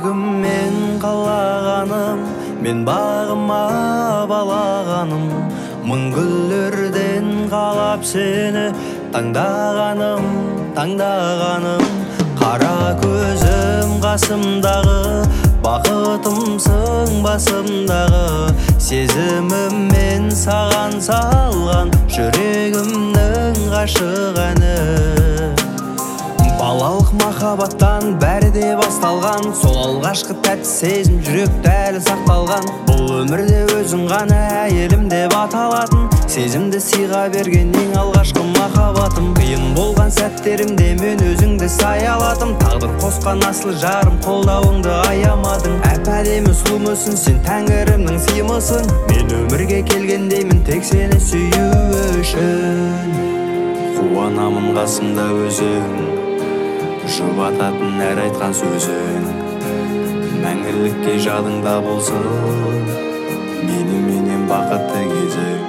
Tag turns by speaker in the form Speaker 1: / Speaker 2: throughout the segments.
Speaker 1: жүрегіммен қалағаным, мен бағыма балағаным, мың гүлдерден қалап сені таңдағаным. Қара көзім қасымдағы, бақытымсың басымдағы, сезіміммен саған салған жүрегімнің ғашық әні. Балалық махаббаттан бәрі де басталған, сол алғашқы тәтті сезім жүректе әлі сақталған. Бұл өмірде өзің ғана әйелім деп аталатын, сезімді сыйға берген ең алғашқы махаббатым. Қиын болған сәттерімде мен өзіңді саялатым, тағдыр қосқан асыл жарым, қолдауыңды аямадың. Әп-әдемі сұлумысың, сен тәңірімнің сыйымысың, мен өмірге келгендеймін тек сені сүю үшін. Қуанамын қасымда өзің, жұбататын әр айтқан сөзің, мәңгілікке жадыңда болсын меніменен бақытты кезің.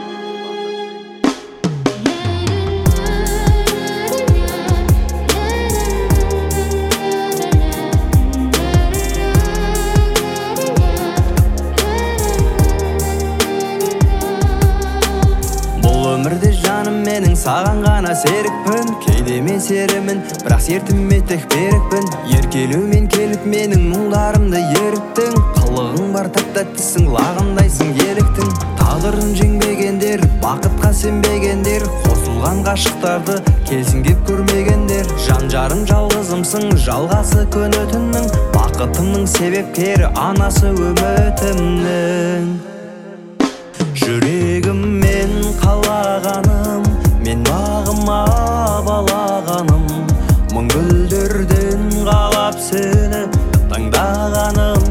Speaker 1: Бұл өмірде жаным менің саған ғана серікпін, кейде мен серімін, бірақ сертіме тек берікпін. Еркелеумен келіп менің мұңдарымды еріттің, қылығың бар тәп-тәттісің, лағындайсың еліктің. Тағдырын жеңбегендер, бақытқа сенбегендер, қосылған ғашықтарды келсін кеп көрмегендер. Жан-жарым жалғызымсың, жалғасы күні түннің, бақытымның себепкері анасы үмітімнің. Жүрегіммен қалағаным, мен бағыма балағаным, мың гүлдерден қалап сені таңдағаным.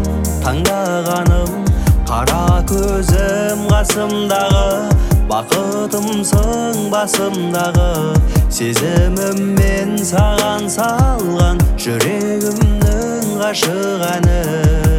Speaker 1: Қара көзім қасымдағы, бақытымсың басымдағы, сезіміммен саған салған жүрегімнің ғашық әні.